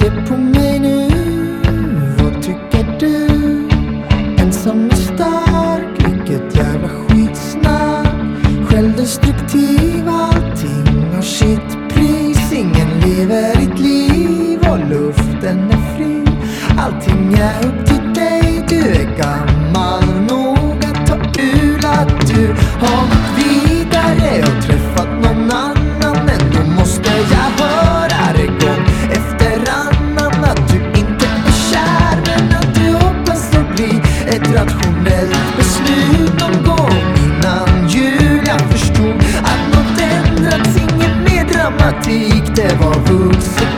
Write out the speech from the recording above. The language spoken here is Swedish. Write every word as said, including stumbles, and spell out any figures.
Se på mig nu, vad tycker du? En som är stark, vilket jävla skitsnack. Självdestruktiv, allting har sitt pris. Ingen lever ett liv och luften är fri. Allting är upp till dig, du är gammal nog att ta ur att du har gått vidare och träffat någon annan. Men då måste jag höra det gång efter annan att du inte är kär, men att du hoppas det blir ett rationellt beslut någon gång innan jul. Jag förstod att något ändrats, ingen mer dramatik, det var vuxen